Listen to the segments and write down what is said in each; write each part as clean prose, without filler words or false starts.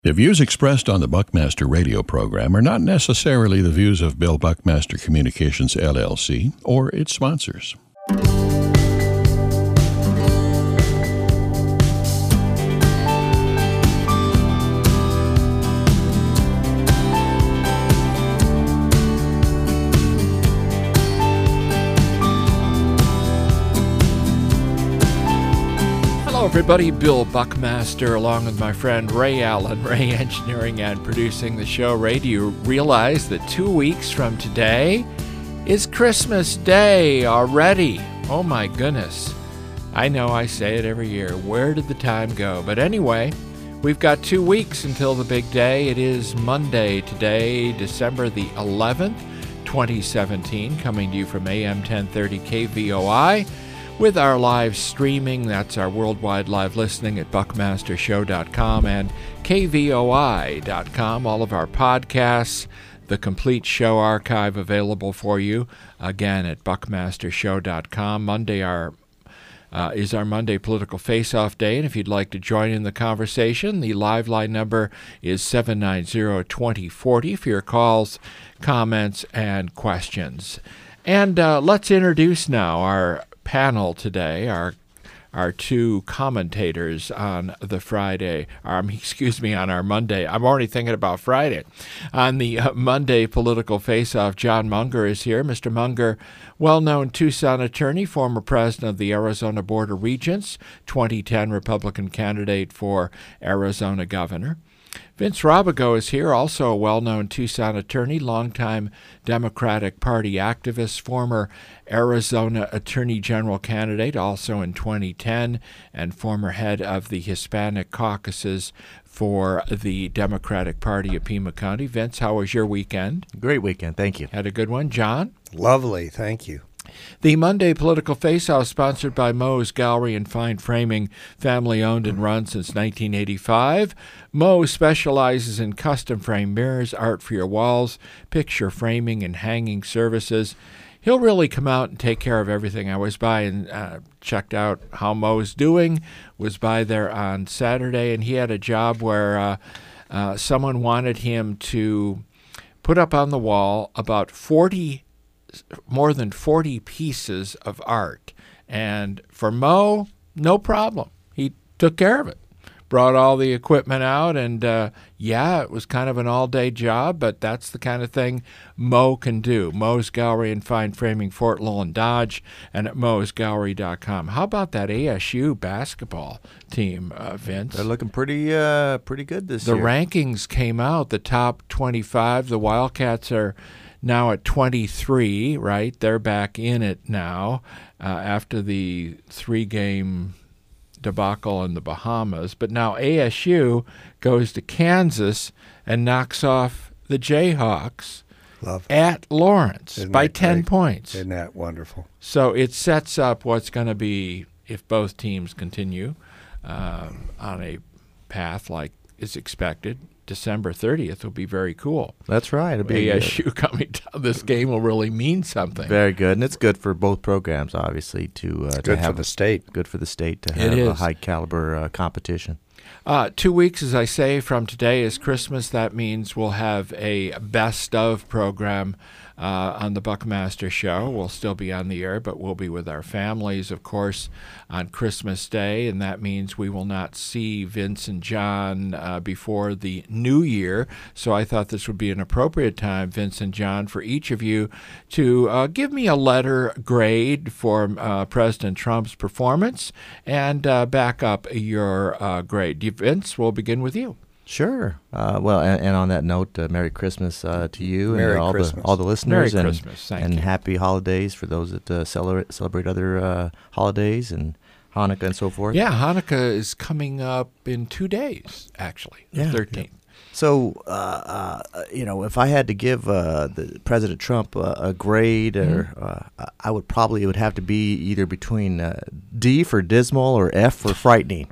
The views expressed on the Buckmaster radio program are not necessarily the views of Bill Buckmaster Communications, LLC, or its sponsors. Hello everybody, Bill Buckmaster along with my friend Ray Allen, Ray Engineering and producing the show. Ray, do you realize that 2 weeks from today is Christmas Day already? Oh my goodness. I know I say it every year. Where did the time go? But anyway, we've got 2 weeks until the big day. It is Monday today, December the 11th, 2017, coming to you from AM 1030 KVOI. With our live streaming, that's our worldwide live listening at buckmastershow.com and kvoi.com. All of our podcasts, the complete show archive available for you, again, at buckmastershow.com. Monday is our Monday Political Face-Off Day, and if you'd like to join in the conversation, the live line number is 790-2040 for your calls, comments, and questions. And let's introduce now our panel today, our two commentators on the on our Monday. I'm already thinking about Friday. On the Monday Political Face-Off, John Munger is here. Mr. Munger, well-known Tucson attorney, former president of the Arizona Board of Regents, 2010 Republican candidate for Arizona governor. Vince Robigo is here, also a well-known Tucson attorney, longtime Democratic Party activist, former Arizona Attorney General candidate, also in 2010, and former head of the Hispanic caucuses for the Democratic Party of Pima County. Vince, how was your weekend? Great weekend, thank you. Had a good one. John? Lovely, thank you. The Monday Political Face-Off, sponsored by Moe's Gallery and Fine Framing, family-owned and run since 1985. Moe specializes in custom frame mirrors, art for your walls, picture framing, and hanging services. He'll really come out and take care of everything. I was by and checked out how Moe's doing, was by there on Saturday, and he had a job where someone wanted him to put up on the wall about more than 40 pieces of art. And for Moe, no problem. He took care of it. Brought all the equipment out, and it was kind of an all-day job, but that's the kind of thing Moe can do. Moe's Gallery and Fine Framing, Fort Lowell and Dodge, and at moesgallery.com. How about that ASU basketball team, Vince? They're looking pretty good this year. The rankings came out, the top 25. The Wildcats are now at 23, right? They're back in it now after the three-game debacle in the Bahamas. But now ASU goes to Kansas and knocks off the Jayhawks at Lawrence by 10 points. Isn't that wonderful? So it sets up what's going to be, if both teams continue on a path like is expected, December 30th will be very cool. That's right. It'll be ASU coming down. This game will really mean something. Very good, and it's good for both programs, obviously, to have for the state. Good for the state to have a high caliber competition. 2 weeks, as I say, from today is Christmas. That means we'll have a best of program on the Buckmaster Show. We'll still be on the air, but we'll be with our families, of course, on Christmas Day, and that means we will not see Vince and John before the New Year. So I thought this would be an appropriate time, Vince and John, for each of you to give me a letter grade for President Trump's performance and back up your grade. Vince, we'll begin with you. Sure. Well, and on that note, Merry Christmas to you Merry and Christmas. all the listeners. Merry Christmas. Thank you. Happy holidays for those that celebrate other holidays and Hanukkah and so forth. Yeah, Hanukkah is coming up in 2 days, actually, the 13th. Yeah. So, if I had to give the President Trump a grade, or I would have to be either between D for dismal or F for frightening.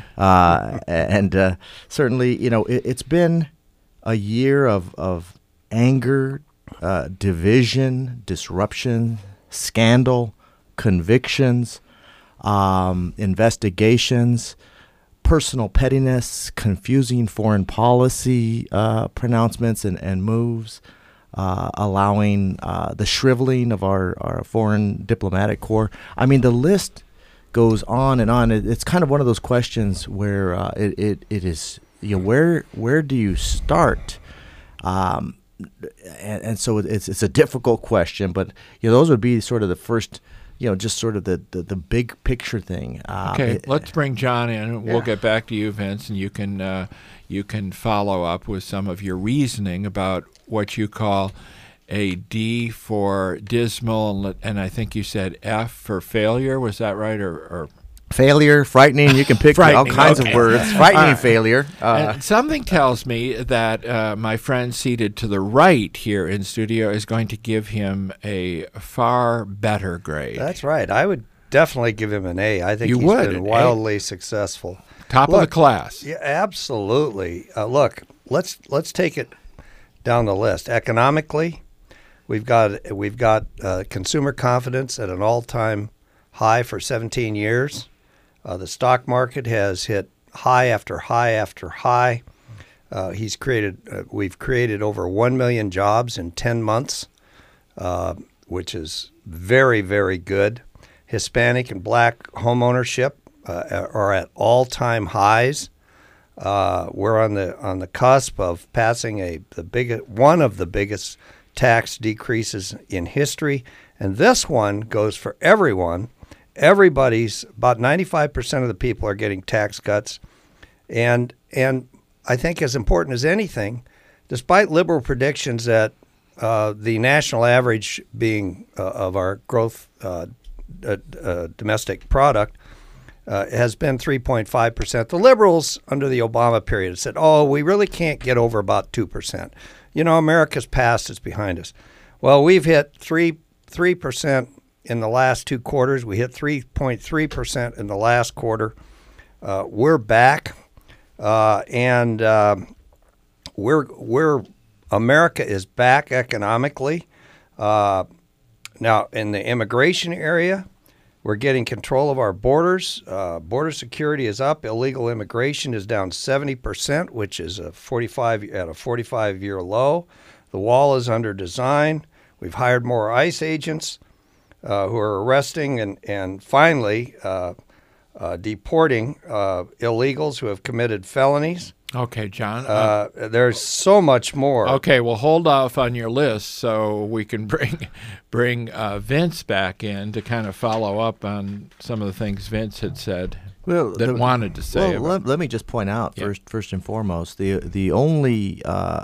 And certainly, it's been a year of anger, division, disruption, scandal, convictions, investigations, personal pettiness, confusing foreign policy pronouncements and moves, allowing the shriveling of our foreign diplomatic corps. I mean, the list goes on and on. It's kind of one of those questions where it is, where do you start? And so it's a difficult question, but those would be sort of the first, just sort of the big picture thing. Okay, let's bring John in. We'll get back to you, Vince, and you can follow up with some of your reasoning about what you call a D for dismal, and I think you said F for failure. Was that right, or failure, frightening? You can pick all kinds of words. Frightening failure. And something tells me that my friend seated to the right here in studio is going to give him a far better grade. That's right. I would definitely give him an A. I think he's been wildly successful. Top of the class. Yeah, absolutely. Look, let's take it down the list. Economically, we've got consumer confidence at an all-time high for 17 years. The stock market has hit high after high after high. We've created over 1 million jobs in 10 months, which is very, very good. Hispanic and black home ownership are at all-time highs. We're on the cusp of passing one of the biggest tax decreases in history, and this one goes for everyone. Everybody's about 95% of the people are getting tax cuts, and I think as important as anything, despite liberal predictions that the national average being of our gross domestic product has been 3.5%. The liberals under the Obama period said, we really can't get over about 2%. America's past is behind us. Well, we've hit 3% in the last 2 quarters. We hit 3.3% in the last quarter. We're back, and America is back economically. Now, in the immigration area, we're getting control of our borders. Border security is up. Illegal immigration is down 70%, which is at a 45-year low. The wall is under design. We've hired more ICE agents who are arresting and finally deporting illegals who have committed felonies. Okay, John. There's so much more. Okay, well, hold off on your list so we can bring Vince back in to kind of follow up on some of the things Vince had said wanted to say. Let me just point out first and foremost, the only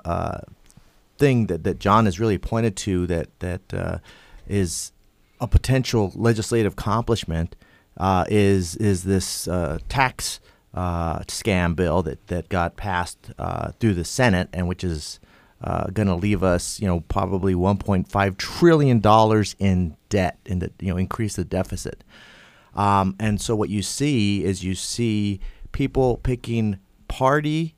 thing that John has really pointed to that is a potential legislative accomplishment is this tax scam bill that got passed through the Senate, and which is going to leave us, probably $1.5 trillion in debt, increase the deficit. And so what you see people picking party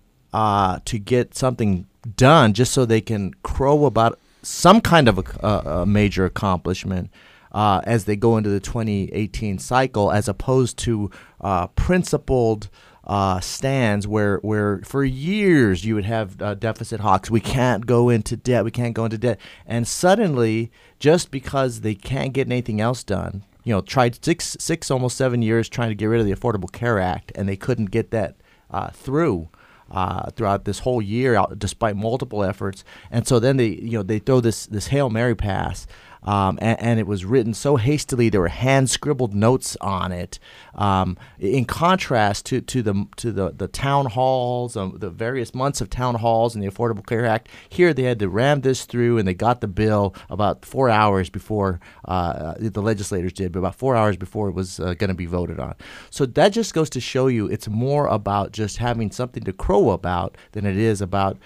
to get something done just so they can crow about some kind of a major accomplishment as they go into the 2018 cycle, as opposed to principled stands where for years you would have deficit hawks. We can't go into debt. And suddenly, just because they can't get anything else done, tried six, almost 7 years trying to get rid of the Affordable Care Act, and they couldn't get that through. Throughout this whole year, despite multiple efforts, and so then they throw this Hail Mary pass, and it was written so hastily. There were hand scribbled notes on it. In contrast to the town halls, the various months of town halls and the Affordable Care Act, here they had to ram this through, and they got the bill about 4 hours before the legislators did, but about 4 hours before it was going to be voted on. So that just goes to show you it's more about just having something to crow about than it is about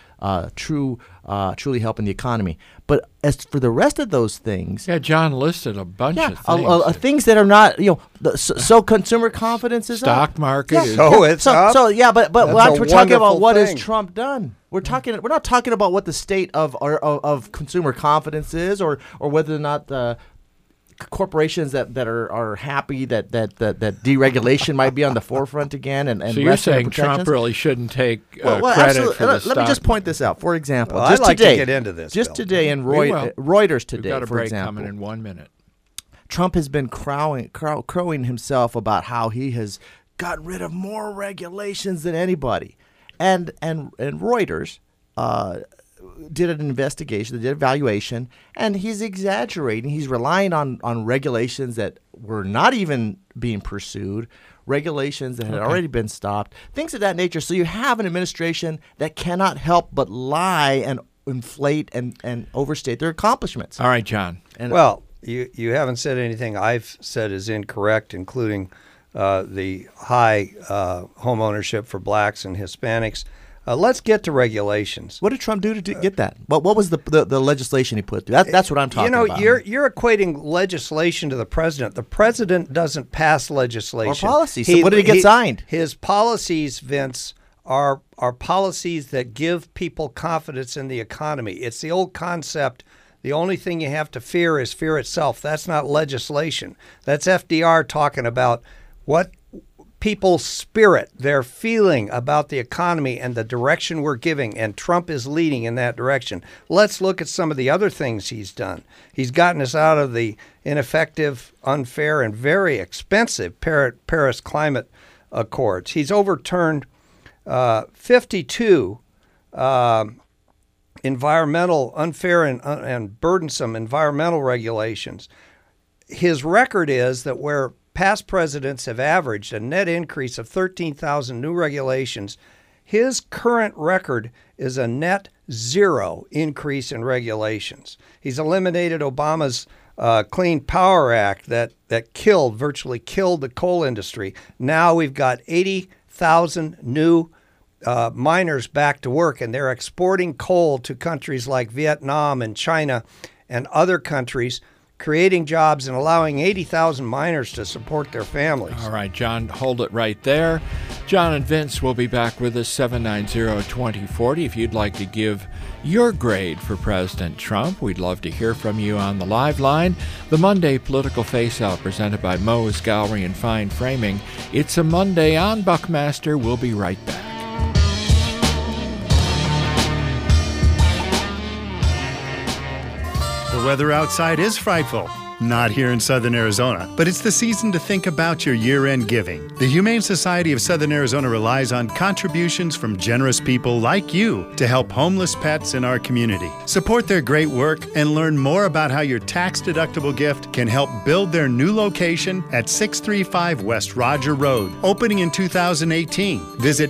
truly helping the economy. But as for the rest of those things, John listed a bunch of things. Things that are not, so consumer confidence is stock market. Yeah. Is it's up. So yeah, but we're talking about what thing. has Trump done. We're not talking about what the state of consumer confidence is, or whether or not corporations that are happy that deregulation might be on the forefront again, and so you're saying Trump really shouldn't take credit for the stock. Let me just point this out. For example, I'd like to get into this. Just Bill. today in Reuters today, We've got a for break example, coming in 1 minute. Trump has been crowing himself about how he has gotten rid of more regulations than anybody, and Reuters did an investigation, they did an evaluation, and he's exaggerating. He's relying on regulations that were not even being pursued, regulations that had already been stopped, things of that nature. So you have an administration that cannot help but lie and inflate and overstate their accomplishments. All right, John. Well, you haven't said anything I've said is incorrect, including the high home ownership for blacks and Hispanics. Let's get to regulations. What did Trump do to get that? What was the legislation he put through? That's what I'm talking about. You're equating legislation to the president. The president doesn't pass legislation. Or policies. So what did he get signed? His policies, Vince, are policies that give people confidence in the economy. It's the old concept. The only thing you have to fear is fear itself. That's not legislation. That's FDR talking about what people's spirit, their feeling about the economy and the direction we're giving, and Trump is leading in that direction. Let's look at some of the other things he's done. He's gotten us out of the ineffective, unfair, and very expensive Paris Climate Accords. He's overturned 52 environmental, unfair and burdensome environmental regulations. His record is that where past presidents have averaged a net increase of 13,000 new regulations, his current record is a net zero increase in regulations. He's eliminated Obama's Clean Power Act that virtually killed the coal industry. Now we've got 80,000 new miners back to work, and they're exporting coal to countries like Vietnam and China and other countries, creating jobs and allowing 80,000 miners to support their families. All right, John, hold it right there. John and Vince will be back with us 790-2040. If you'd like to give your grade for President Trump, we'd love to hear from you on the live line. The Monday Political Face-Off presented by Moe's Gallery and Fine Framing. It's a Monday on Buckmaster. We'll be right back. The weather outside is frightful. Not here in Southern Arizona, but it's the season to think about your year-end giving. The Humane Society of Southern Arizona relies on contributions from generous people like you to help homeless pets in our community. Support their great work and learn more about how your tax-deductible gift can help build their new location at 635 West Roger Road, opening in 2018. Visit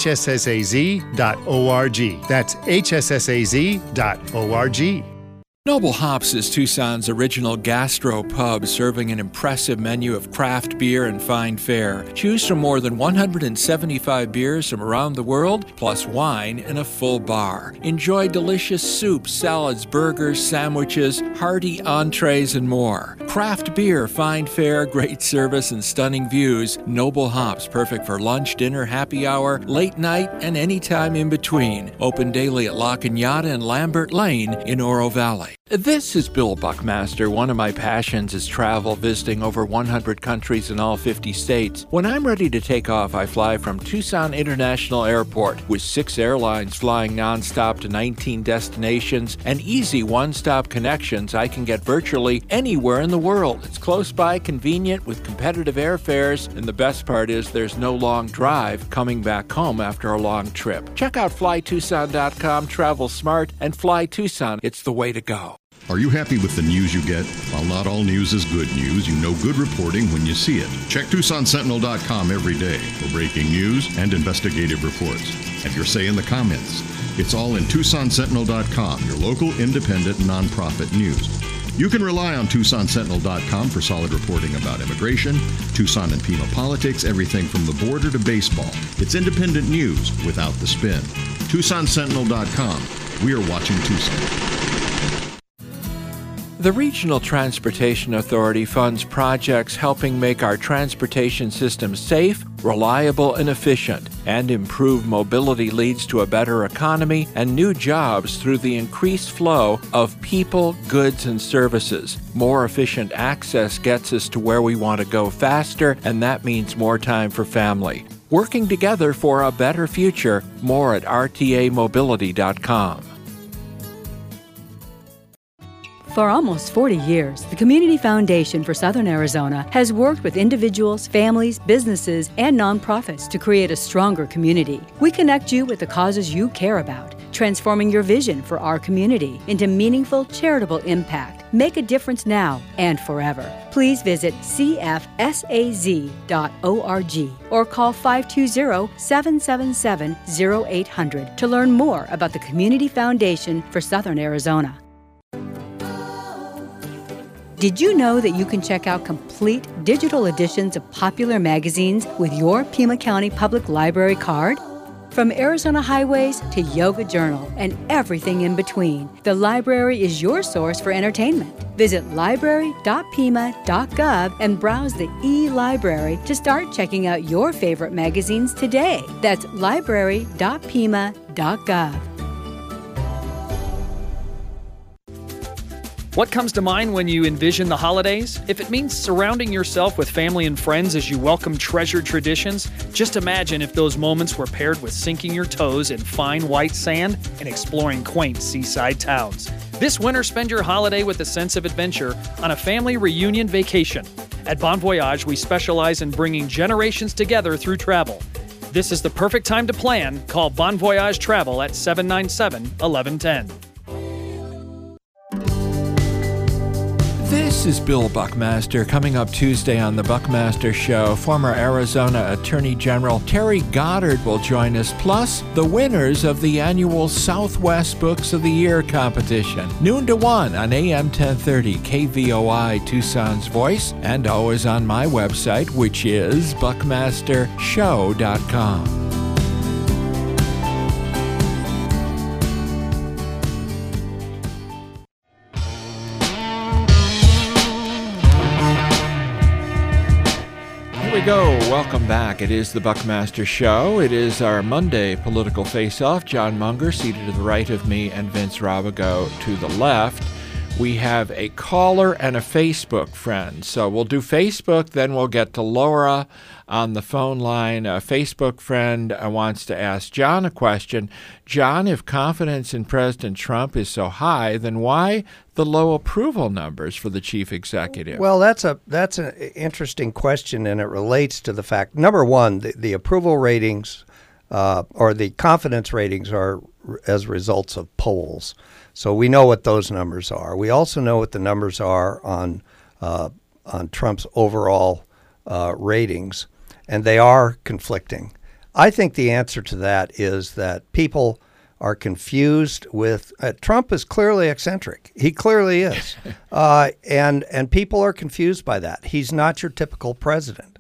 hssaz.org. That's hssaz.org. Noble Hops is Tucson's original gastro pub, serving an impressive menu of craft beer and fine fare. Choose from more than 175 beers from around the world, plus wine and a full bar. Enjoy delicious soups, salads, burgers, sandwiches, hearty entrees, and more. Craft beer, fine fare, great service, and stunning views. Noble Hops, perfect for lunch, dinner, happy hour, late night, and any time in between. Open daily at La Cañada and Lambert Lane in Oro Valley. This is Bill Buckmaster. One of my passions is travel, visiting over 100 countries in all 50 states. When I'm ready to take off, I fly from Tucson International Airport with 6 airlines flying nonstop to 19 destinations and easy one-stop connections. I can get virtually anywhere in the world. It's close by, convenient, with competitive airfares, and the best part is there's no long drive coming back home after a long trip. Check out flytucson.com, travel smart, and Fly Tucson. It's the way to go. Are you happy with the news you get? While not all news is good news, you know good reporting when you see it. Check TucsonSentinel.com every day for breaking news and investigative reports. Have your say in the comments. It's all in TucsonSentinel.com, your local independent nonprofit news. You can rely on TucsonSentinel.com for solid reporting about immigration, Tucson and Pima politics, everything from the border to baseball. It's independent news without the spin. TucsonSentinel.com. We are watching Tucson. The Regional Transportation Authority funds projects helping make our transportation system safe, reliable, and efficient, and improved mobility leads to a better economy and new jobs through the increased flow of people, goods, and services. More efficient access gets us to where we want to go faster, and that means more time for family. Working together for a better future. More at rtamobility.com. For almost 40 years, the Community Foundation for Southern Arizona has worked with individuals, families, businesses, and nonprofits to create a stronger community. We connect you with the causes you care about, transforming your vision for our community into meaningful, charitable impact. Make a difference now and forever. Please visit cfsaz.org or call 520-777-0800 to learn more about the Community Foundation for Southern Arizona. Did you know that you can check out complete digital editions of popular magazines with your Pima County Public Library card? From Arizona Highways to Yoga Journal and everything in between, the library is your source for entertainment. Visit library.pima.gov and browse the e-library to start checking out your favorite magazines today. That's library.pima.gov. What comes to mind when you envision the holidays? If it means surrounding yourself with family and friends as you welcome treasured traditions, just imagine if those moments were paired with sinking your toes in fine white sand and exploring quaint seaside towns. This winter, spend your holiday with a sense of adventure on a family reunion vacation. At Bon Voyage, we specialize in bringing generations together through travel. This is the perfect time to plan. Call Bon Voyage Travel at 797-1110. This is Bill Buckmaster. Coming up Tuesday on The Buckmaster Show, former Arizona Attorney General Terry Goddard will join us, plus the winners of the annual Southwest Books of the Year competition. Noon to 1 on AM 1030 KVOI Tucson's Voice, and always on my website, which is buckmastershow.com. Go. Welcome back. It is the Buckmaster Show. It is our Monday political face-off. John Munger seated to the right of me and Vince Rabago to the left. We have a caller and a Facebook friend. So we'll do Facebook, then we'll get to Laura on the phone line. A Facebook friend wants to ask John a question. John, if confidence in President Trump is so high, then why the low approval numbers for the chief executive? Well, that's an interesting question, and it relates to the fact, number one, the approval ratings or the confidence ratings are as results of polls. So we know what those numbers are. We also know what the numbers are on Trump's overall ratings, and they are conflicting. I think the answer to that is that people are confused with Trump is clearly eccentric. He clearly is, and people are confused by that. He's not your typical president,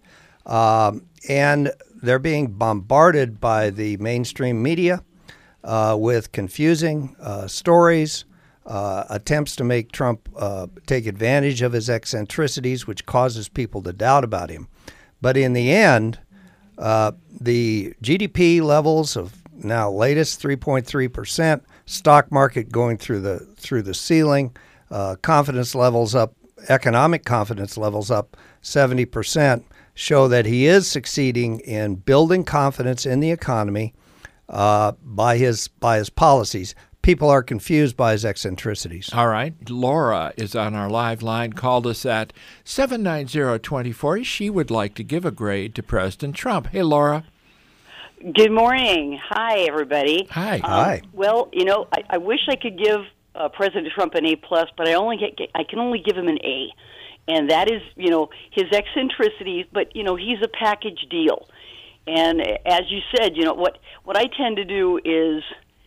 and they're being bombarded by the mainstream media with confusing stories, attempts to make Trump take advantage of his eccentricities, which causes people to doubt about him. But in the end, the GDP levels of now latest 3.3%, stock market going through the ceiling, confidence levels up, economic confidence levels up 70%, show that he is succeeding in building confidence in the economy by his policies. People are confused by his eccentricities. All right. Laura is on our live line. Called us at 790-2040. She would like to give a grade to President Trump. Hey, Laura. Good morning. Hi, everybody. Hi. Hi. Well, I wish I could give President Trump an A+, but I can only give him an A. And that is, his eccentricities, but, he's a package deal. And as you said, what I tend to do is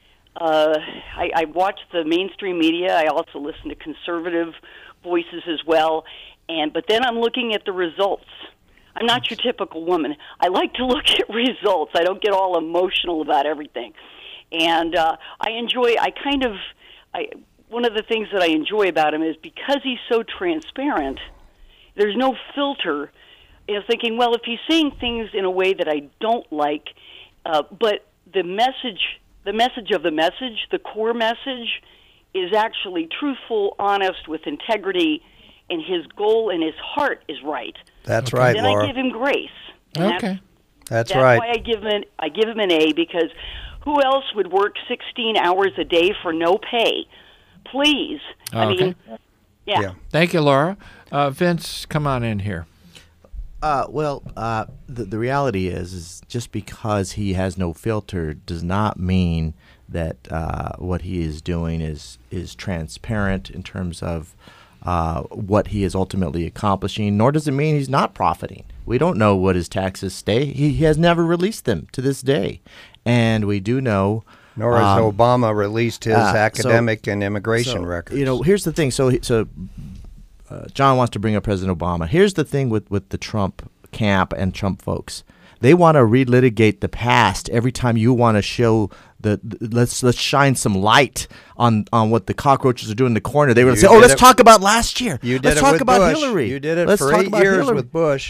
I watch the mainstream media. I also listen to conservative voices as well. But then I'm looking at the results. I'm not your typical woman. I like to look at results. I don't get all emotional about everything. And one of the things that I enjoy about him is because he's so transparent, there's no filter. Thinking, well, if he's saying things in a way that I don't like, but the message of the message, the core message, is actually truthful, honest, with integrity, and his goal and his heart is right. That's right, then Laura. I give him grace. And That's right. That's why I give him an A, because who else would work 16 hours a day for no pay? Please. Okay. I mean, yeah. Thank you, Laura. Vince, come on in here. The reality is just because he has no filter does not mean that what he is doing is transparent in terms of what he is ultimately accomplishing, nor does it mean he's not profiting. We don't know what his taxes stay. He has never released them to this day. And we do know... Nor has Obama released his academic and immigration records. Here's the thing. So John wants to bring up President Obama. Here's the thing with the Trump camp and Trump folks. They want to relitigate the past every time you want to show let's shine some light on what the cockroaches are doing in the corner. They would say, let's talk about last year. You did let's it talk with about Bush. Hillary. You did it let's for talk 8 about years Hillary. with Bush.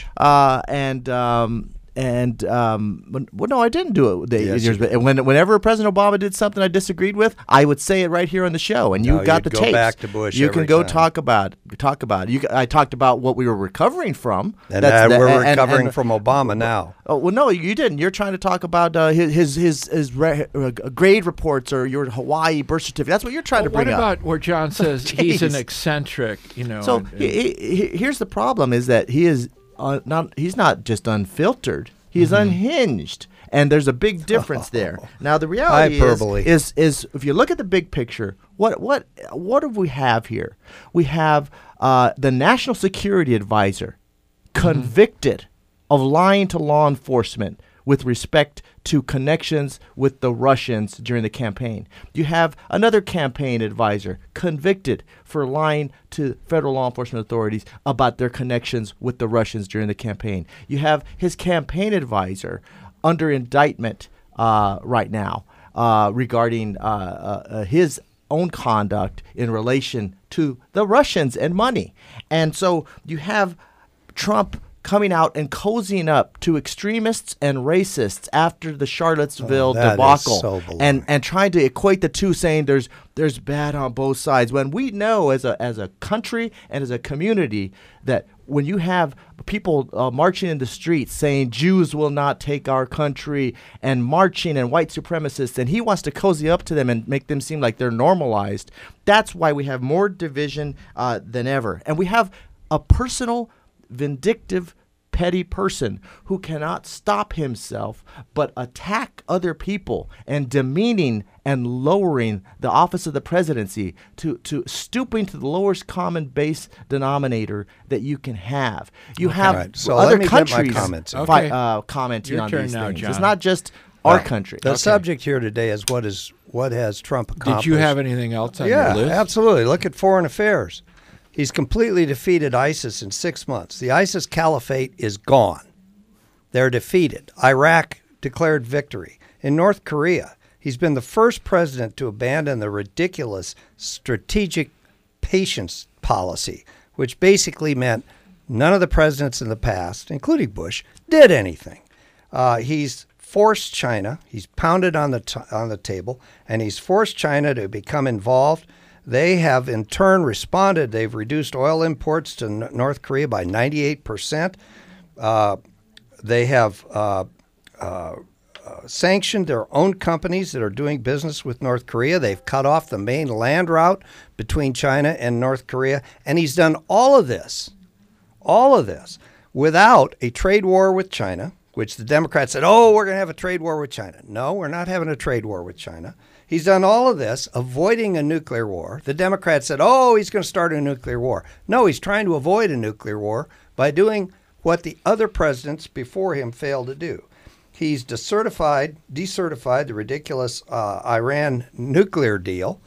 No, I didn't do it. Whenever President Obama did something I disagreed with, I would say it right here on the show, and you got the tapes. Go back to Bush. You can go talk about it. I talked about what we were recovering from, and we're recovering from Obama now. Oh well, no, you didn't. You're trying to talk about his grade reports or your Hawaii birth certificate. That's what you're trying to bring up. What about where John says he's an eccentric? So here's the problem: is that he is. He's not just unfiltered. He's unhinged, and there's a big difference there. Now the reality is if you look at the big picture, what do we have here? We have the National Security Advisor convicted of lying to law enforcement with respect to connections with the Russians during the campaign. You have another campaign advisor convicted for lying to federal law enforcement authorities about their connections with the Russians during the campaign. You have his campaign advisor under indictment right now regarding his own conduct in relation to the Russians and money. And so you have Trump coming out and cozying up to extremists and racists after the Charlottesville debacle, and trying to equate the two, saying there's bad on both sides, when we know as a country and as a community that when you have people marching in the streets saying Jews will not take our country and marching and white supremacists, and he wants to cozy up to them and make them seem like they're normalized, that's why we have more division than ever. And we have a personal, vindictive, petty person who cannot stop himself but attack other people and demeaning and lowering the office of the presidency to stooping to the lowest common base denominator that you can have. You have other countries commenting on these things. John. It's not just our country. The subject here today is what has Trump accomplished. Did you have anything else on your list? Yeah, absolutely. Look at foreign affairs. He's completely defeated ISIS in 6 months. The ISIS caliphate is gone. They're defeated. Iraq declared victory. In North Korea, he's been the first president to abandon the ridiculous strategic patience policy, which basically meant none of the presidents in the past, including Bush, did anything. He's forced China. He's pounded on the table, and he's forced China to become involved. They have, in turn, responded. They've reduced oil imports to North Korea by 98%. They have sanctioned their own companies that are doing business with North Korea. They've cut off the main land route between China and North Korea. And he's done all of this, without a trade war with China, which the Democrats said, we're going to have a trade war with China. No, we're not having a trade war with China. He's done all of this, avoiding a nuclear war. The Democrats said, he's going to start a nuclear war. No, he's trying to avoid a nuclear war by doing what the other presidents before him failed to do. He's decertified the ridiculous Iran nuclear deal.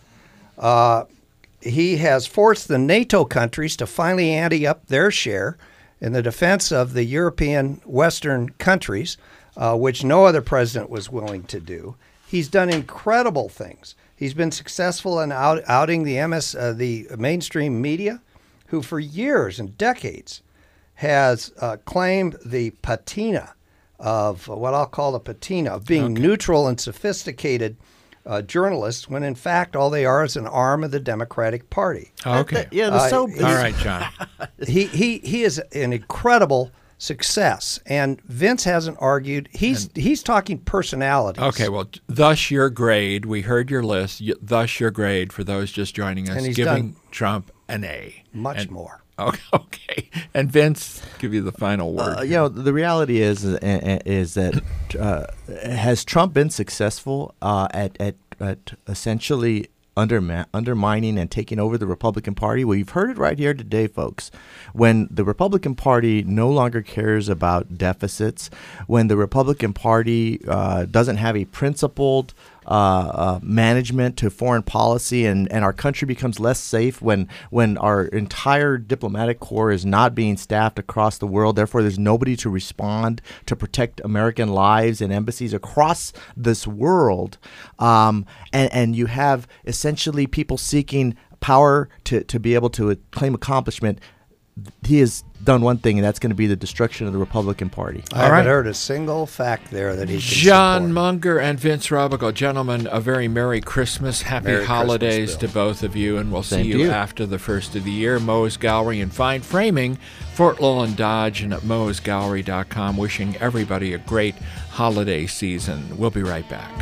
He has forced the NATO countries to finally ante up their share in the defense of the European Western countries, which no other president was willing to do. He's done incredible things. He's been successful in outing the mainstream media, who for years and decades has claimed the patina of what I'll call the patina of being neutral and sophisticated journalists, when in fact all they are is an arm of the Democratic Party. Okay. All right, John. He is an incredible success, and Vince hasn't argued. He's talking personalities. Okay, well, thus your grade. We heard your list. Thus your grade for those just joining us, And he's giving done Trump an A. Much more. Okay. And Vince, give you the final word. The reality is that has Trump been successful at essentially undermining and taking over the Republican Party? Well, you've heard it right here today, folks. When the Republican Party no longer cares about deficits, when the Republican Party doesn't have a principled management to foreign policy, and our country becomes less safe when our entire diplomatic corps is not being staffed across the world, therefore there's nobody to respond to protect American lives in embassies across this world, and you have essentially people seeking power to be able to claim accomplishment. He has done one thing, and that's going to be the destruction of the Republican Party. I haven't heard a single fact there that he can John support. Munger and Vince Robico. Gentlemen, a very Merry Christmas. Happy Merry holidays Christmas, to both of you, and we'll see Same to you you. after the first of the year. Moe's Gallery and Fine Framing, Fort Lowland Dodge, and at moesgallery.com. Wishing everybody a great holiday season. We'll be right back.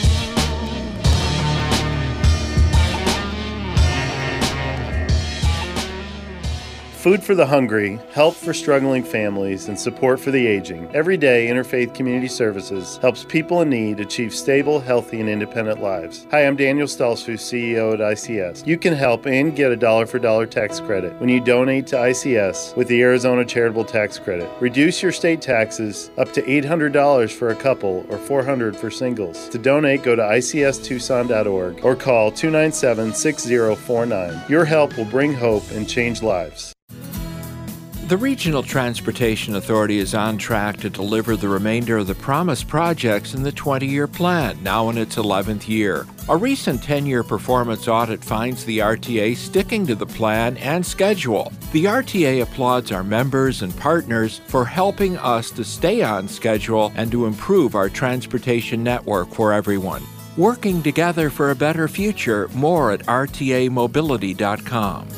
Food for the hungry, help for struggling families, and support for the aging. Every day, Interfaith Community Services helps people in need achieve stable, healthy, and independent lives. Hi, I'm Daniel Stelsfuss, CEO at ICS. You can help and get a $1 tax credit when you donate to ICS with the Arizona Charitable Tax Credit. Reduce your state taxes up to $800 for a couple or $400 for singles. To donate, go to icstucson.org or call 297-6049. Your help will bring hope and change lives. The Regional Transportation Authority is on track to deliver the remainder of the promised projects in the 20-year plan, now in its 11th year. A recent 10-year performance audit finds the RTA sticking to the plan and schedule. The RTA applauds our members and partners for helping us to stay on schedule and to improve our transportation network for everyone. Working together for a better future, more at rtamobility.com.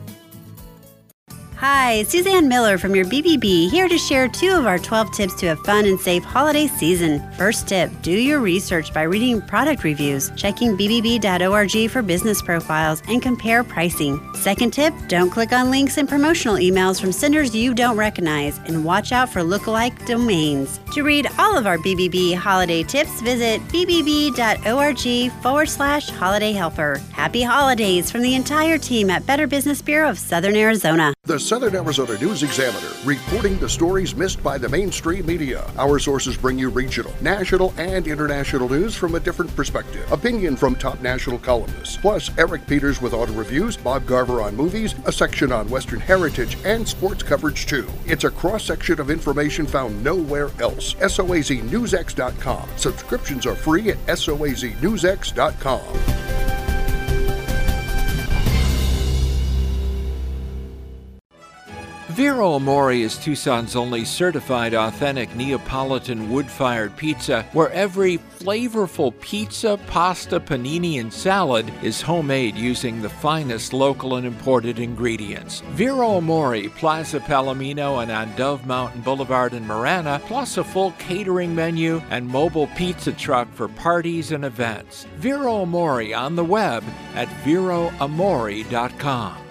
Hi, Suzanne Miller from your BBB, here to share 2 of our 12 tips to a fun and safe holiday season. First tip, do your research by reading product reviews, checking bbb.org for business profiles, and compare pricing. Second tip, don't click on links and promotional emails from senders you don't recognize, and watch out for lookalike domains. To read all of our BBB holiday tips, visit bbb.org/holiday helper. Happy holidays from the entire team at Better Business Bureau of Southern Arizona. The Southern Arizona News Examiner, reporting the stories missed by the mainstream media. Our sources bring you regional, national, and international news from a different perspective. Opinion from top national columnists. Plus, Eric Peters with auto reviews, Bob Garver on movies, a section on Western heritage, and sports coverage too. It's a cross-section of information found nowhere else. SOAZNewsX.com. Subscriptions are free at SOAZNewsX.com. Vero Amore is Tucson's only certified authentic Neapolitan wood-fired pizza, where every flavorful pizza, pasta, panini, and salad is homemade using the finest local and imported ingredients. Vero Amore, Plaza Palomino, and on Dove Mountain Boulevard in Marana, plus a full catering menu and mobile pizza truck for parties and events. Vero Amore on the web at veroamore.com.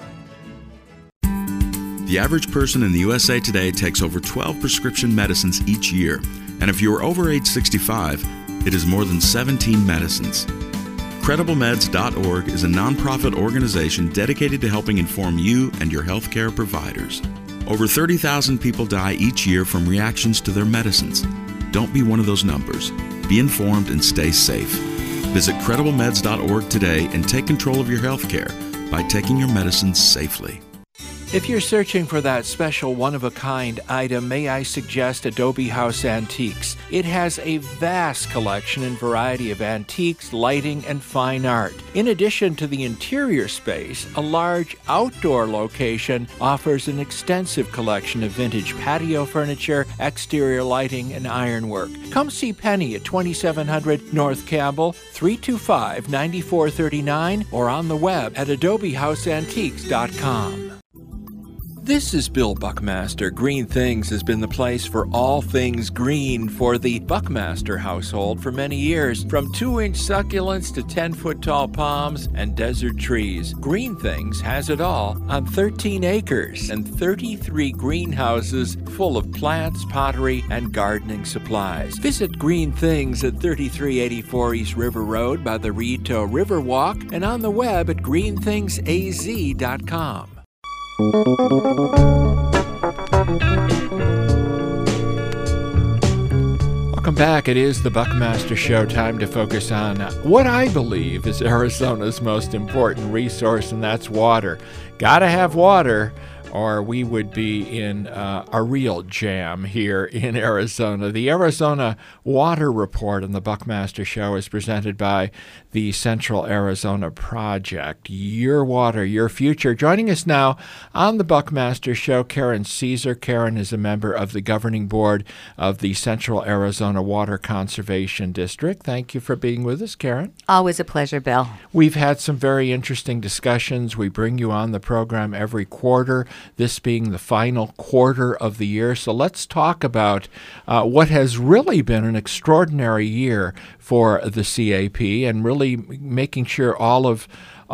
The average person in the USA today takes over 12 prescription medicines each year, and if you are over age 65, it is more than 17 medicines. CredibleMeds.org is a nonprofit organization dedicated to helping inform you and your healthcare providers. Over 30,000 people die each year from reactions to their medicines. Don't be one of those numbers. Be informed and stay safe. Visit CredibleMeds.org today and take control of your healthcare by taking your medicines safely. If you're searching for that special one-of-a-kind item, may I suggest Adobe House Antiques. It has a vast collection and variety of antiques, lighting, and fine art. In addition to the interior space, a large outdoor location offers an extensive collection of vintage patio furniture, exterior lighting, and ironwork. Come see Penny at 2700 North Campbell, 325-9439, or on the web at adobehouseantiques.com. This is Bill Buckmaster. Green Things has been the place for all things green for the Buckmaster household for many years. From 2-inch succulents to 10-foot tall palms and desert trees, Green Things has it all on 13 acres and 33 greenhouses full of plants, pottery, and gardening supplies. Visit Green Things at 3384 East River Road by the Rito Riverwalk and on the web at greenthingsaz.com. Welcome back. It is the Buckmaster Show. Time to focus on what I believe is Arizona's most important resource, and that's water. Gotta have water, or we would be in a real jam here in Arizona. The Arizona Water Report on the Buckmaster Show is presented by the Central Arizona Project. Your water, your future. Joining us now on the Buckmaster Show, Karen Caesar. Karen is a member of the governing board of the Central Arizona Water Conservation District. Thank you for being with us, Karen. Always a pleasure, Bill. We've had some very interesting discussions. We bring you on the program every quarter, this being the final quarter of the year. So let's talk about what has really been an extraordinary year for the CAP, and really making sure all of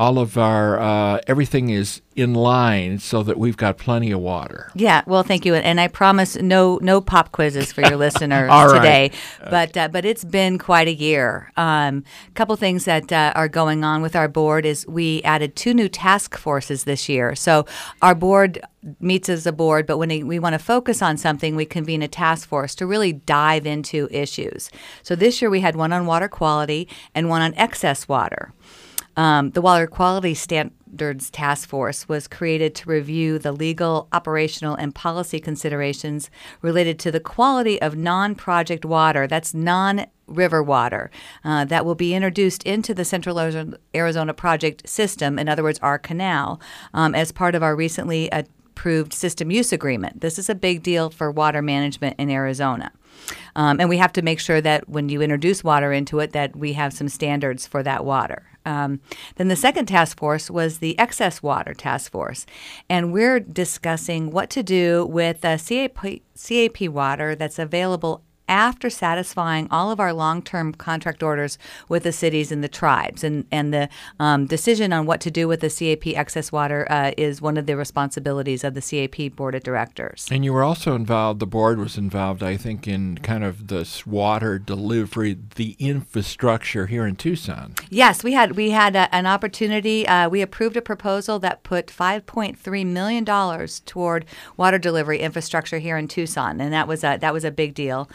our everything is in line so that we've got plenty of water. Yeah, well, thank you, and I promise no pop quizzes for your listeners today. But it's been quite a year. A couple things that are going on with our board is we added 2 new task forces this year. So our board meets as a board, but when we want to focus on something, we convene a task force to really dive into issues. So this year we had one on water quality and one on excess water. The Water Quality Standards Task Force was created to review the legal, operational, and policy considerations related to the quality of non-project water, that's non-river water, that will be introduced into the Central Arizona Project system, in other words, our canal, as part of our recently approved system use agreement. This is a big deal for water management in Arizona. And we have to make sure that when you introduce water into it, that we have some standards for that water. Then the second task force was the excess water task force, and we're discussing what to do with CAP water that's available after satisfying all of our long-term contract orders with the cities and the tribes. And the decision on what to do with the CAP excess water is one of the responsibilities of the CAP Board of Directors. And you were also involved, the board was involved, I think, in kind of this water delivery, the infrastructure here in Tucson. Yes, we had an opportunity. We approved a proposal that put $5.3 million toward water delivery infrastructure here in Tucson, and that was a big deal.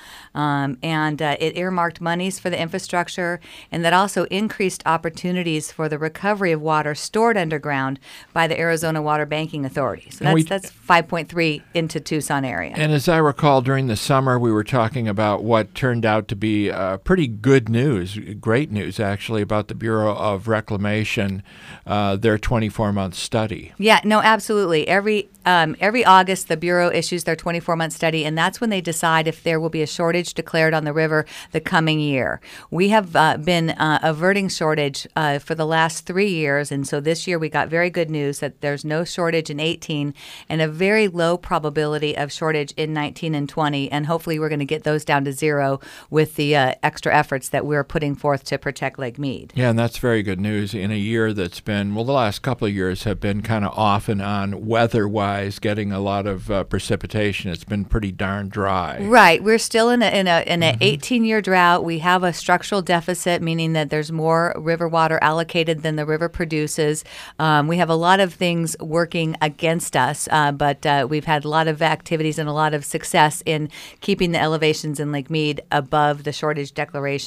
It earmarked monies for the infrastructure, and that also increased opportunities for the recovery of water stored underground by the Arizona Water Banking Authority. So that's 5.3 into Tucson area. And as I recall, during the summer, we were talking about what turned out to be pretty good news, great news actually, about the Bureau of Reclamation, their 24-month study. Yeah, no, absolutely. Every August, the Bureau issues their 24-month study, and that's when they decide if there will be a shortage declared on the river the coming year. We have been averting shortage for the last 3 years, and so this year we got very good news that there's no shortage in 18 and a very low probability of shortage in 19 and 20, and hopefully we're going to get those down to 0 with the extra efforts that we're putting forth to protect Lake Mead. Yeah, and that's very good news in a year that's been, well, the last couple of years have been kind of off and on weather-wise, getting a lot of precipitation. It's been pretty darn dry. Right. We're still in an 18-year drought. We have a structural deficit, meaning that there's more river water allocated than the river produces. We have a lot of things working against us, but we've had a lot of activities and a lot of success in keeping the elevations in Lake Mead above the shortage declaration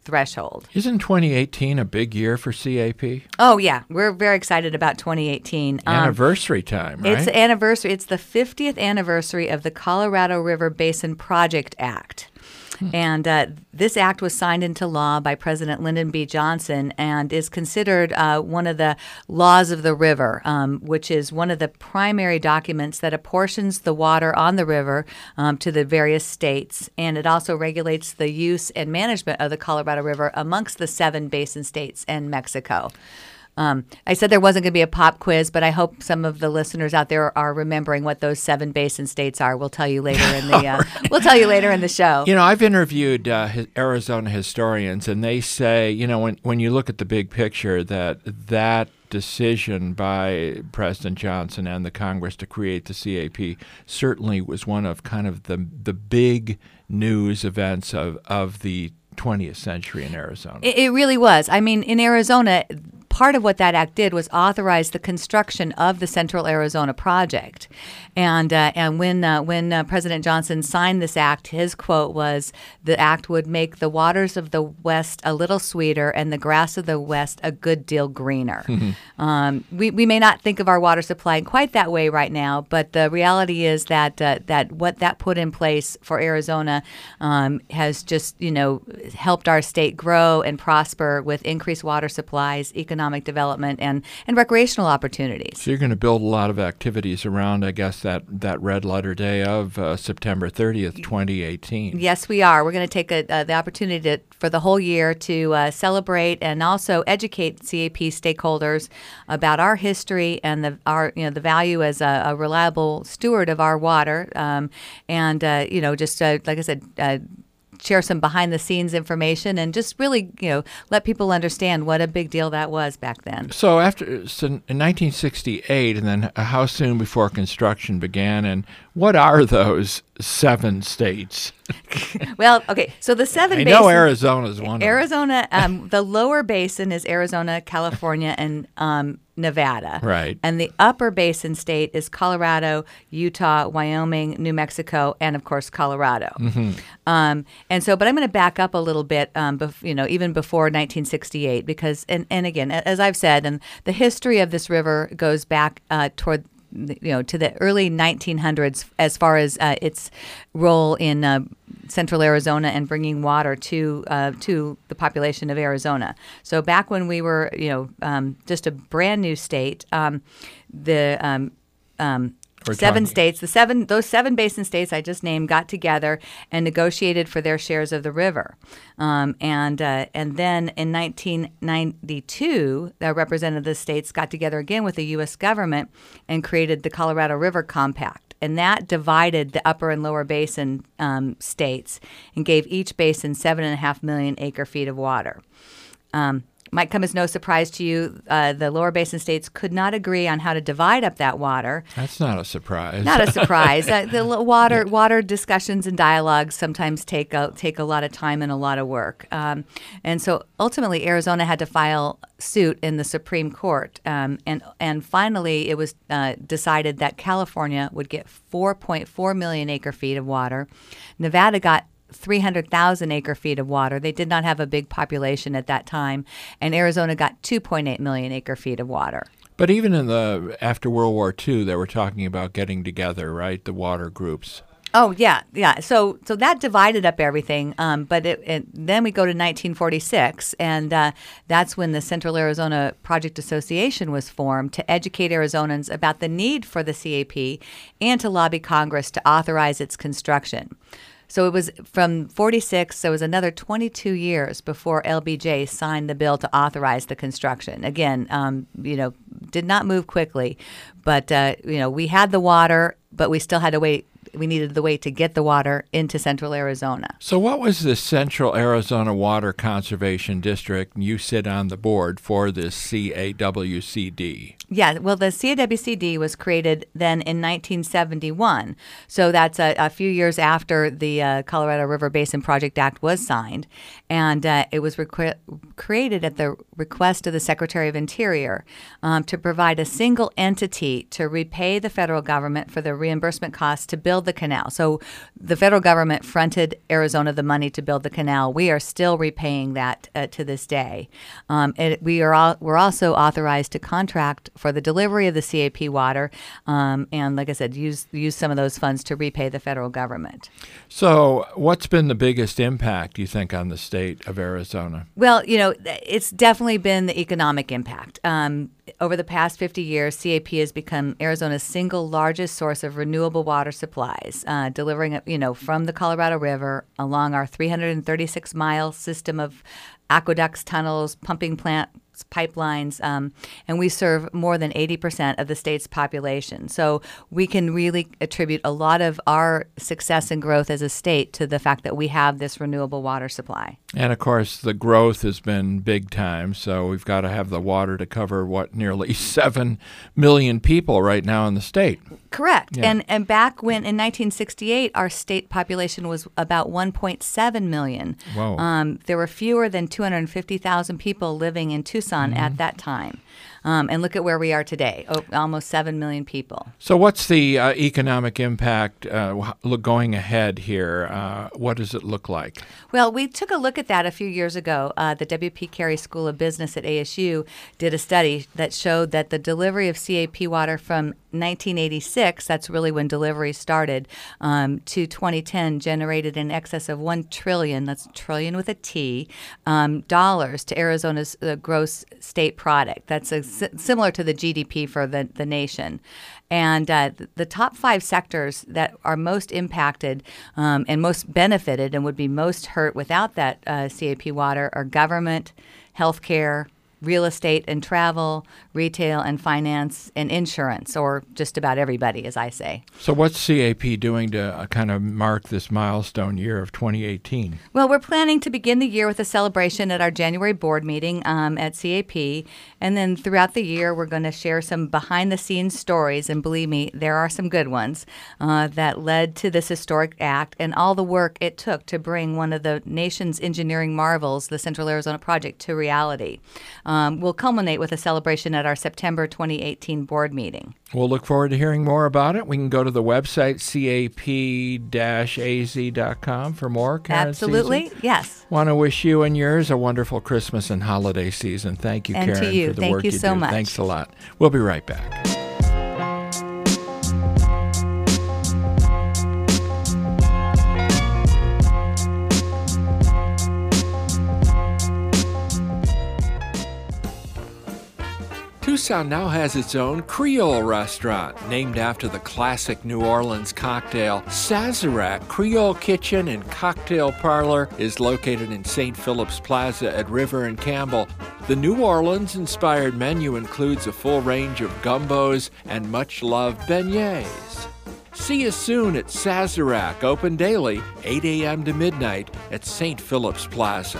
threshold. Isn't 2018 a big year for CAP? Oh, yeah. We're very excited about 2018. Anniversary time, right? It's anniversary. It's the 50th anniversary of the Colorado River Basin Project Act. And this act was signed into law by President Lyndon B. Johnson and is considered one of the laws of the river, which is one of the primary documents that apportions the water on the river to the various states. And it also regulates the use and management of the Colorado River amongst the 7 basin states and Mexico. I said there wasn't going to be a pop quiz, but I hope some of the listeners out there are remembering what those 7 basin states are. We'll tell you later in the we'll tell you later in the show. You know, I've interviewed Arizona historians, and they say, you know, when you look at the big picture, that decision by President Johnson and the Congress to create the CAP certainly was one of kind of the big news events of the 20th century in Arizona. It really was. I mean, in Arizona, part of what that act did was authorize the construction of the Central Arizona Project. And when President Johnson signed this act, his quote was, "The act would make the waters of the West a little sweeter and the grass of the West a good deal greener." We may not think of our water supply in quite that way right now, but the reality is that what that put in place for Arizona has just, helped our state grow and prosper with increased water supplies, economic development, and recreational opportunities. So you're going to build a lot of activities around, I guess, that red letter day of September 30th, 2018. Yes, we are. We're going to take the opportunity for the whole year to celebrate and also educate CAP stakeholders about our history and the value as a reliable steward of our water, just like I said, share some behind-the-scenes information and just really, let people understand what a big deal that was back then. So in 1968, and then how soon before construction began, and what are those 7 states? Well, okay, so the 7 basins. I know Arizona's one Arizona, the lower basin is Arizona, California, and Nevada. Right. And the upper basin state is Colorado, Utah, Wyoming, New Mexico, and of course Colorado. Mm-hmm. But I'm going to back up a little bit, even before 1968, because, and again, as I've said, and the history of this river goes back toward to the early 1900s as far as its role in central Arizona and bringing water to the population of Arizona. So back when we were, just a brand new state, those 7 basin states I just named got together and negotiated for their shares of the river. And then in 1992, the representative states got together again with the U.S. government and created the Colorado River Compact. And that divided the upper and lower basin states and gave each basin 7.5 million acre-feet of water. Might come as no surprise to you, the lower basin states could not agree on how to divide up that water. That's not a surprise. Not a surprise. The water discussions and dialogues sometimes take a lot of time and a lot of work. And so ultimately, Arizona had to file suit in the Supreme Court. And finally, it was decided that California would get 4.4 million acre-feet of water. Nevada got 300,000 acre-feet of water. They did not have a big population at that time, and Arizona got 2.8 million acre-feet of water. But even after World War II, they were talking about getting together, right? The water groups. Oh, yeah. So that divided up everything. But then we go to 1946, and that's when the Central Arizona Project Association was formed to educate Arizonans about the need for the CAP and to lobby Congress to authorize its construction. So it was from 46, so it was another 22 years before LBJ signed the bill to authorize the construction. Again, did not move quickly, but, we had the water, but we still had to wait. We needed the way to get the water into Central Arizona. So what was the Central Arizona Water Conservation District? And you sit on the board for this CAWCD. Yeah, well, the CAWCD was created then in 1971. So that's a few years after the Colorado River Basin Project Act was signed. And it was created at the request of the Secretary of Interior to provide a single entity to repay the federal government for the reimbursement costs to build the canal. So the federal government fronted Arizona the money to build the canal. We are still repaying that to this day. We're also authorized to contract for the delivery of the CAP water, and like I said, use some of those funds to repay the federal government. So what's been the biggest impact, you think, on the state of Arizona? Well, it's definitely been the economic impact. Over the past 50 years, CAP has become Arizona's single largest source of renewable water supplies, delivering, from the Colorado River along our 336-mile system of aqueducts, tunnels, pumping plants, pipelines, and we serve more than 80% of the state's population. So we can really attribute a lot of our success and growth as a state to the fact that we have this renewable water supply. And of course, the growth has been big time, so we've got to have the water to cover, nearly 7 million people right now in the state. Correct. Yeah. And back when, in 1968, our state population was about 1.7 million. Whoa. There were fewer than 250,000 people living in Tucson at that time. And look at where we are today, almost 7 million people. So what's the economic impact going ahead here? What does it look like? Well, we took a look at that a few years ago. The W.P. Carey School of Business at ASU did a study that showed that the delivery of CAP water from 1986, that's really when delivery started, to 2010 generated in excess of $1 trillion, that's trillion with a T, dollars to Arizona's gross state product. That's similar to the GDP for the nation. And the top 5 sectors that are most impacted and most benefited and would be most hurt without that CAP water are government, healthcare, real estate and travel, retail and finance, and insurance, or just about everybody, as I say. So what's CAP doing to kind of mark this milestone year of 2018? Well, we're planning to begin the year with a celebration at our January board meeting at CAP, and then throughout the year we're going to share some behind-the-scenes stories, and believe me, there are some good ones, that led to this historic act and all the work it took to bring one of the nation's engineering marvels, the Central Arizona Project, to reality. Will culminate with a celebration at our September 2018 board meeting. We'll look forward to hearing more about it. We can go to the website, cap-az.com, for more. Karen Absolutely, Season. Yes. Want to wish you and yours a wonderful Christmas and holiday season. Thank you, and Karen, to you. for the Thank work you you so do. much. Thanks a lot. We'll be right back. Tucson now has its own Creole restaurant, named after the classic New Orleans cocktail. Sazerac Creole Kitchen and Cocktail Parlor is located in St. Philip's Plaza at River and Campbell. The New Orleans-inspired menu includes a full range of gumbos and much-loved beignets. See you soon at Sazerac, open daily, 8 a.m. to midnight at St. Philip's Plaza.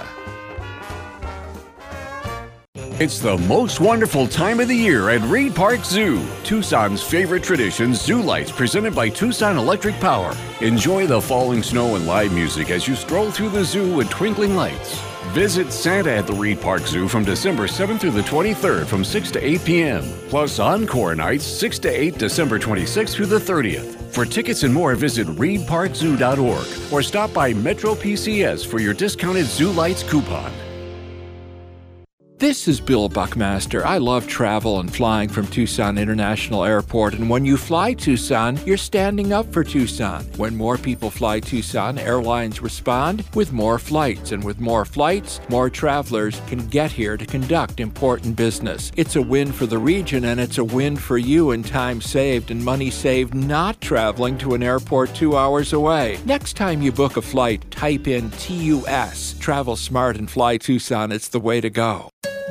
It's the most wonderful time of the year at Reed Park Zoo. Tucson's favorite tradition, Zoo Lights, presented by Tucson Electric Power. Enjoy the falling snow and live music as you stroll through the zoo with twinkling lights. Visit Santa at the Reed Park Zoo from December 7th through the 23rd from 6 to 8 p.m. Plus Encore Nights 6 to 8 December 26th through the 30th. For tickets and more, visit reedparkzoo.org or stop by Metro PCS for your discounted Zoo Lights coupon. This is Bill Buckmaster. I love travel and flying from Tucson International Airport, and when you fly Tucson, you're standing up for Tucson. When more people fly Tucson, airlines respond with more flights, and with more flights, more travelers can get here to conduct important business. It's a win for the region, and it's a win for you in time saved and money saved not traveling to an airport 2 hours away. Next time you book a flight, type in TUS. Travel smart and fly Tucson. It's the way to go.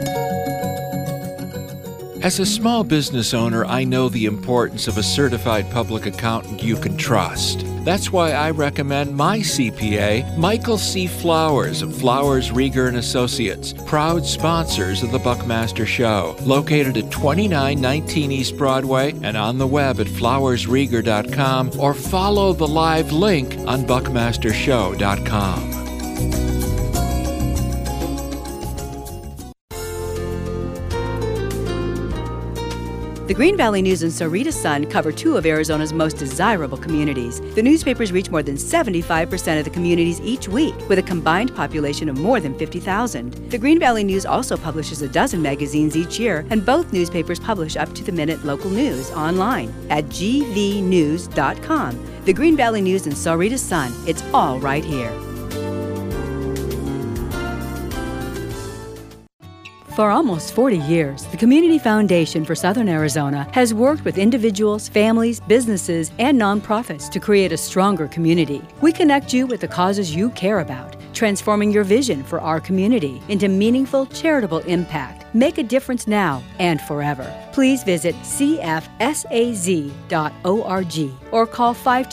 As a small business owner, I know the importance of a certified public accountant you can trust. That's why I recommend my CPA, Michael C. Flowers of Flowers, Rieger & Associates, proud sponsors of the Buckmaster Show, located at 2919 East Broadway and on the web at flowersrieger.com, or follow the live link on buckmastershow.com. The Green Valley News and Sarita Sun cover two of Arizona's most desirable communities. The newspapers reach more than 75% of the communities each week, with a combined population of more than 50,000. The Green Valley News also publishes a dozen magazines each year, and both newspapers publish up-to-the-minute local news online at gvnews.com. The Green Valley News and Sarita Sun. It's all right here. For almost 40 years, the Community Foundation for Southern Arizona has worked with individuals, families, businesses, and nonprofits to create a stronger community. We connect you with the causes you care about, transforming your vision for our community into meaningful, charitable impact. Make a difference now and forever. Please visit cfsaz.org or call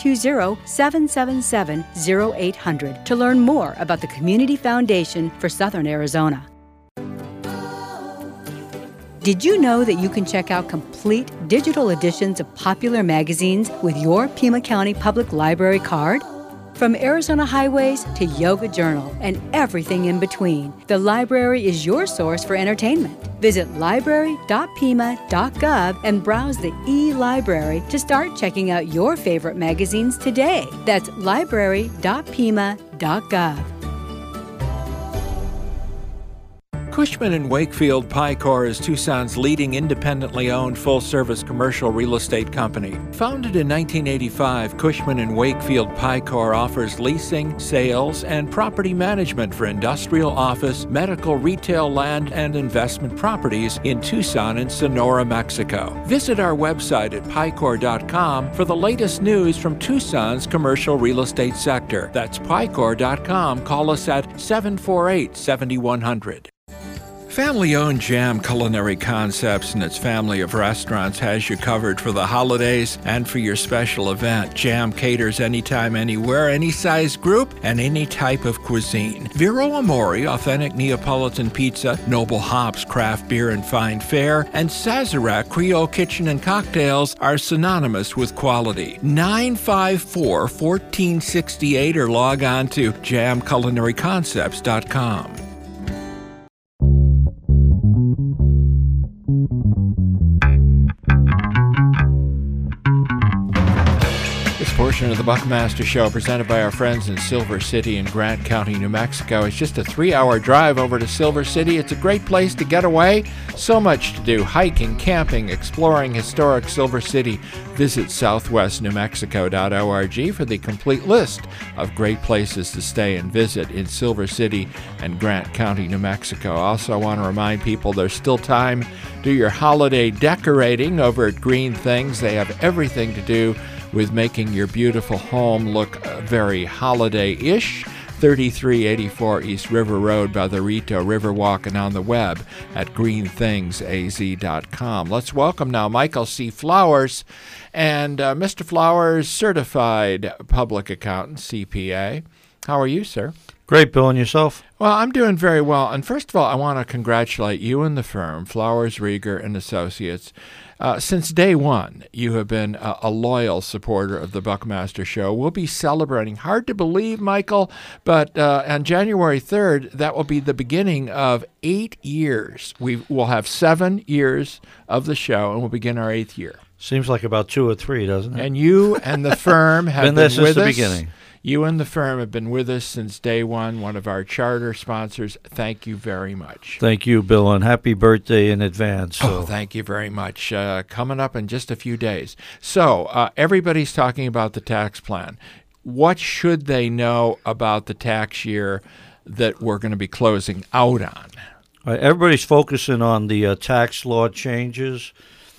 520-777-0800 to learn more about the Community Foundation for Southern Arizona. Did you know that you can check out complete digital editions of popular magazines with your Pima County Public Library card? From Arizona Highways to Yoga Journal and everything in between, the library is your source for entertainment. Visit library.pima.gov and browse the e-library to start checking out your favorite magazines today. That's library.pima.gov. Cushman & Wakefield Picor is Tucson's leading independently owned full-service commercial real estate company. Founded in 1985, Cushman & Wakefield Picor offers leasing, sales, and property management for industrial, office, medical, retail, land, and investment properties in Tucson and Sonora, Mexico. Visit our website at picor.com for the latest news from Tucson's commercial real estate sector. That's picor.com. Call us at 748-7100. Family-owned Jam Culinary Concepts and its family of restaurants has you covered for the holidays and for your special event. Jam caters anytime, anywhere, any size group, and any type of cuisine. Vero Amore, authentic Neapolitan pizza, Noble Hops craft beer and fine fare, and Sazerac Creole Kitchen and Cocktails are synonymous with quality. 954-1468 or log on to jamculinaryconcepts.com. This portion of the Buckmaster Show, presented by our friends in Silver City in Grant County, New Mexico. It's just a 3-hour drive over to Silver City. It's a great place to get away. So much to do: hiking, camping, exploring historic Silver City. Visit southwestnewmexico.org for the complete list of great places to stay and visit in Silver City and Grant County, New Mexico. Also, I want to remind people there's still time. Do your holiday decorating over at Green Things. They have everything to do with making your beautiful home look very holiday-ish. 3384 East River Road by the Rito Riverwalk, and on the web at greenthingsaz.com. Let's welcome now Michael C. Flowers. And Mr. Flowers, certified public accountant, CPA. How are you, sir? Great, Bill, and yourself? Well, I'm doing very well. And first of all, I want to congratulate you and the firm, Flowers, Rieger & Associates. Since day one, you have been a loyal supporter of the Buckmaster Show. We'll be celebrating, hard to believe, Michael, but on January 3rd, that will be the beginning of 8 years. We'll have 7 years of the show, and we'll begin our 8th year. Seems like about 2 or 3, doesn't it? And you and the firm have been there with since the us. beginning. You and the firm have been with us since day one of our charter sponsors. Thank you very much. Thank you, Bill, and happy birthday in advance. Oh, thank you very much. Coming up in just a few days. So everybody's talking about the tax plan. What should they know about the tax year that we're going to be closing out on? Everybody's focusing on the tax law changes.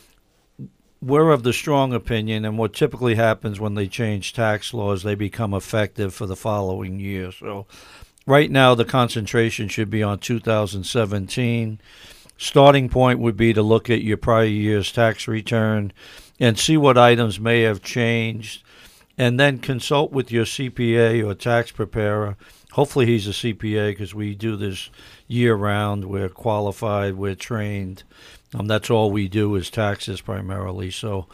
We're of the strong opinion, and what typically happens when they change tax laws, they become effective for the following year. So right now, the concentration should be on 2017. Starting point would be to look at your prior year's tax return and see what items may have changed, and then consult with your CPA or tax preparer. Hopefully he's a CPA, because we do this year-round. We're qualified. We're trained. That's all we do is taxes primarily. So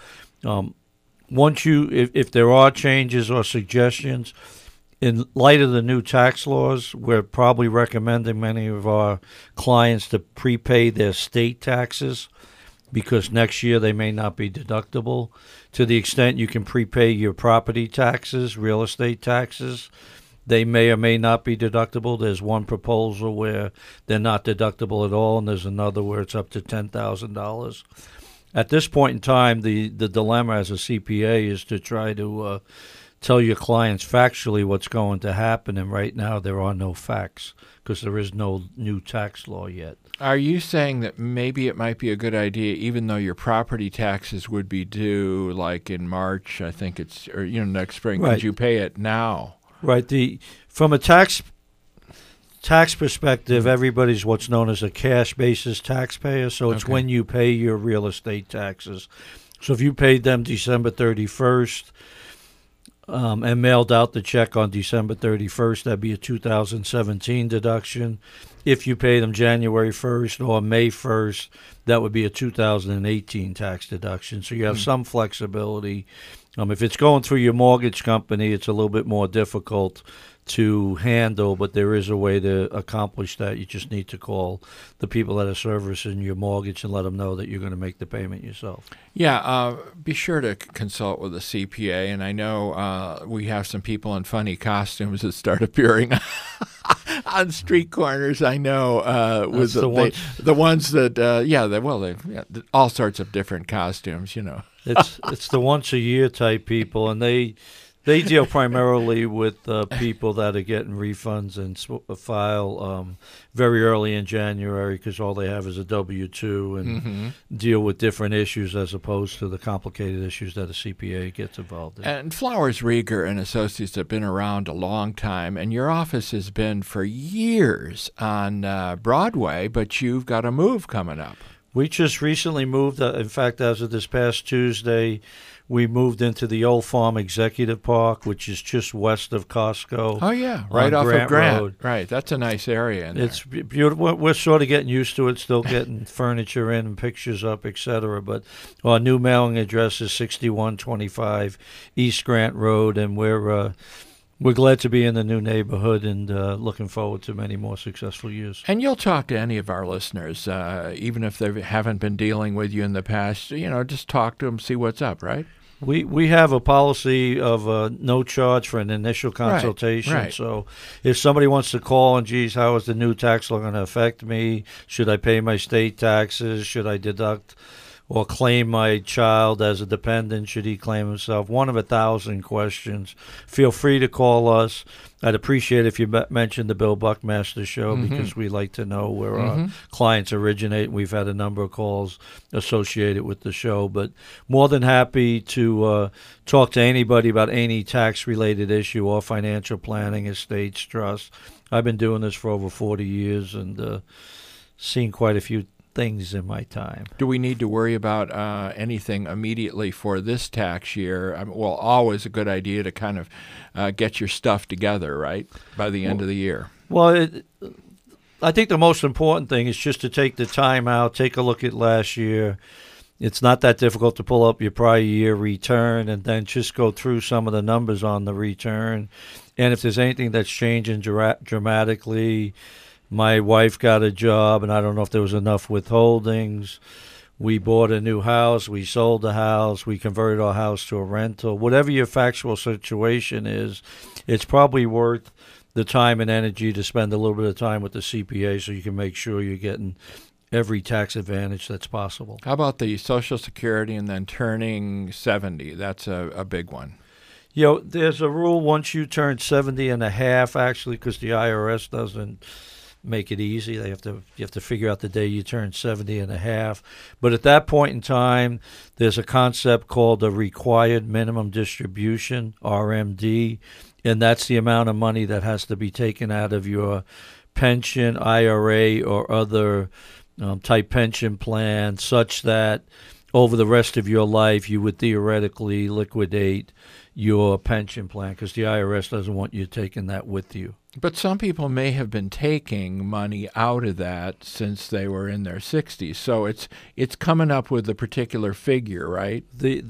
once if there are changes or suggestions, in light of the new tax laws, we're probably recommending many of our clients to prepay their state taxes because next year they may not be deductible. To the extent you can prepay your property taxes, real estate taxes, they may or may not be deductible. There's one proposal where they're not deductible at all, and there's another where it's up to $10,000. At this point in time, the dilemma as a CPA is to try to tell your clients factually what's going to happen, and right now there are no facts because there is no new tax law yet. Are you saying that maybe it might be a good idea, even though your property taxes would be due like in March, I think it's, or next spring, Right. could you pay it now? Right. From a tax perspective, everybody's what's known as a cash basis taxpayer. So it's when you pay your real estate taxes. So if you paid them December 31st and mailed out the check on December 31st, that'd be a 2017 deduction. If you pay them January 1st or May 1st, that would be a 2018 tax deduction. So you have some flexibility. If it's going through your mortgage company, it's a little bit more difficult to handle, but there is a way to accomplish that. You just need to call the people that are servicing your mortgage and let them know that you're going to make the payment yourself. Yeah, be sure to consult with a CPA. And I know we have some people in funny costumes that start appearing on street corners. I know with the ones that all sorts of different costumes. It's the once a year type people, and they deal primarily with people that are getting refunds and file very early in January because all they have is a W-2 and deal with different issues as opposed to the complicated issues that a CPA gets involved in. And Flowers, Rieger and Associates have been around a long time, and your office has been for years on Broadway, but you've got a move coming up. We just recently moved. In fact, as of this past Tuesday, we moved into the Old Farm Executive Park, which is just west of Costco. Oh, yeah, right off Grant of Grant. Road. Right, that's a nice area in there. It's beautiful. We're sort of getting used to it, still getting furniture in and pictures up, etc. But our new mailing address is 6125 East Grant Road, and we're glad to be in the new neighborhood and looking forward to many more successful years. And you'll talk to any of our listeners, even if they haven't been dealing with you in the past. Just talk to them, see what's up, right? We have a policy of no charge for an initial consultation. Right. So if somebody wants to call and, geez, how is the new tax law going to affect me? Should I pay my state taxes? Should I deduct or claim my child as a dependent? Should he claim himself? One of 1,000 questions. Feel free to call us. I'd appreciate if you mentioned the Bill Buckmaster Show because we like to know where our clients originate. We've had a number of calls associated with the show, but more than happy to talk to anybody about any tax-related issue or financial planning, estates, trust. I've been doing this for over 40 years and seen quite a few things in my time. Do we need to worry about anything immediately for this tax year? Always a good idea to kind of get your stuff together, right, by the end of the year. Well, I think the most important thing is just to take the time out, take a look at last year. It's not that difficult to pull up your prior year return and then just go through some of the numbers on the return. And if there's anything that's changing dramatically, my wife got a job, and I don't know if there was enough withholdings. We bought a new house. We sold the house. We converted our house to a rental. Whatever your factual situation is, it's probably worth the time and energy to spend a little bit of time with the CPA so you can make sure you're getting every tax advantage that's possible. How about the Social Security and then turning 70? That's a big one. There's a rule once you turn 70 and a half, actually, because the IRS doesn't make it easy. You have to figure out the day you turn 70 and a half. But at that point in time, there's a concept called the required minimum distribution, RMD, and that's the amount of money that has to be taken out of your pension, IRA, or other type pension plan such that over the rest of your life you would theoretically liquidate your pension plan because the IRS doesn't want you taking that with you. But some people may have been taking money out of that since they were in their 60s. So it's coming up with a particular figure, right?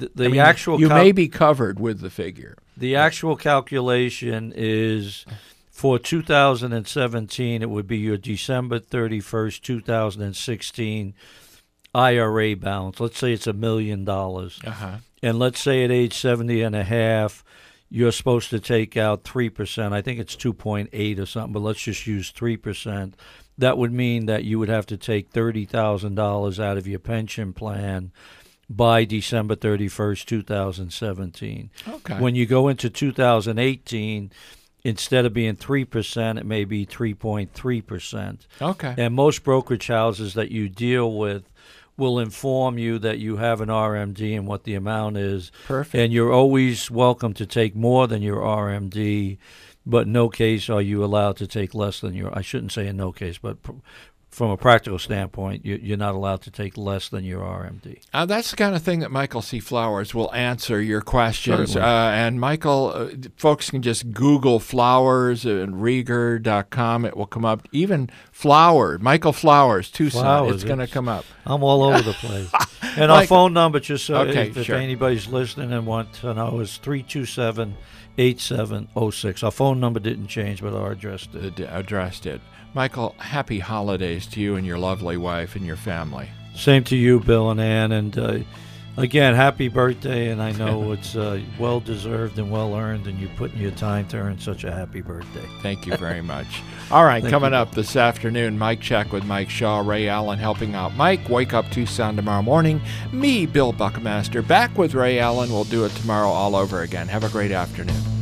You may be covered with the figure. The actual calculation is for 2017, it would be your December 31st, 2016 IRA balance. Let's say it's $1 million. And let's say at age 70 and a half, you're supposed to take out 3%. I think it's 2.8 or something, but let's just use 3%. That would mean that you would have to take $30,000 out of your pension plan by December 31st, 2017. Okay. When you go into 2018, instead of being 3%, it may be 3.3%. Okay. And most brokerage houses that you deal with will inform you that you have an RMD and what the amount is. Perfect. And you're always welcome to take more than your RMD, but in no case are you allowed to take less than your, I shouldn't say in no case, but from a practical standpoint, you're not allowed to take less than your RMD. That's the kind of thing that Michael C. Flowers will answer your questions. Certainly. And Michael, folks can just Google Flowers and Rieger.com. It will come up. Even Flower, Michael Flowers, Tucson. Flowers, it's going to come up. I'm all over the place. And our phone number, just so if sure. anybody's listening and want to know, is 327-8706. Our phone number didn't change, but our address did. The address did. Michael, happy holidays to you and your lovely wife and your family. Same to you, Bill and Ann. And again, happy birthday. And I know it's well-deserved and well-earned, and you're putting your time to earn such a happy birthday. Thank you very much. All right, Thank coming you. up this afternoon, Mike Check with Mike Shaw, Ray Allen helping out Mike. Wake Up Tucson tomorrow morning. Me, Bill Buckmaster, back with Ray Allen. We'll do it tomorrow all over again. Have a great afternoon.